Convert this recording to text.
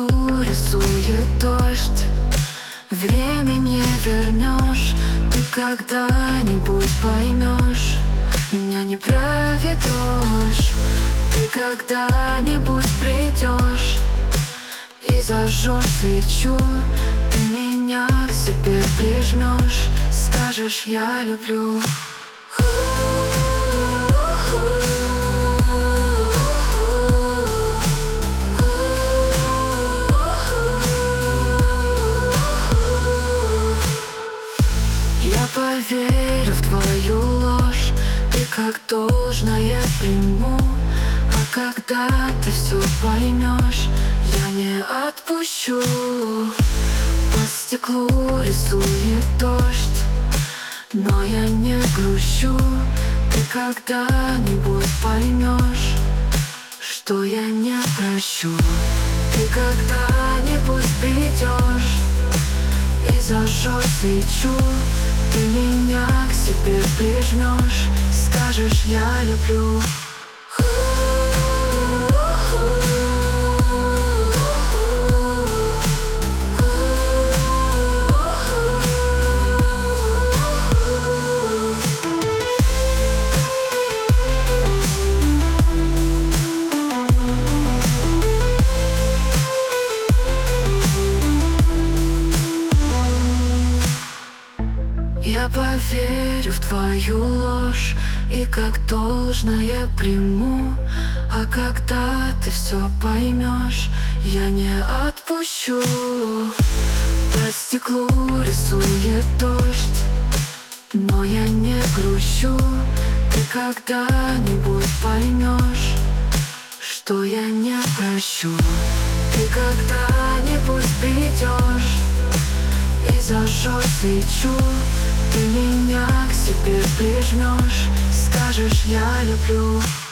рисует дождь. Время не вернешь, ты когда-нибудь поймешь. Меня не проведешь, ты когда-нибудь придешь и зажжешь свечу. Ты меня к себе прижмешь, скажешь: я люблю. Я поверю в твою ложь, ты как должное приму. А когда ты все поймешь, я не отпущу. По стеклу рисует дождь, но я не грущу. Ты когда-нибудь поймешь, что я не прощу. Ты когда-нибудь придешь и зажжешь свечу. Ты меня к себе прижмешь, скажешь: я люблю. Я поверю в твою ложь и как должное приму. А когда ты все поймешь, я не отпущу. По стеклу рисует дождь, но я не грущу. Ты когда-нибудь поймешь, что я не прощу. Ты когда-нибудь придешь и зажжешь свечу. Ты меня к себе прижмешь, скажешь: я люблю.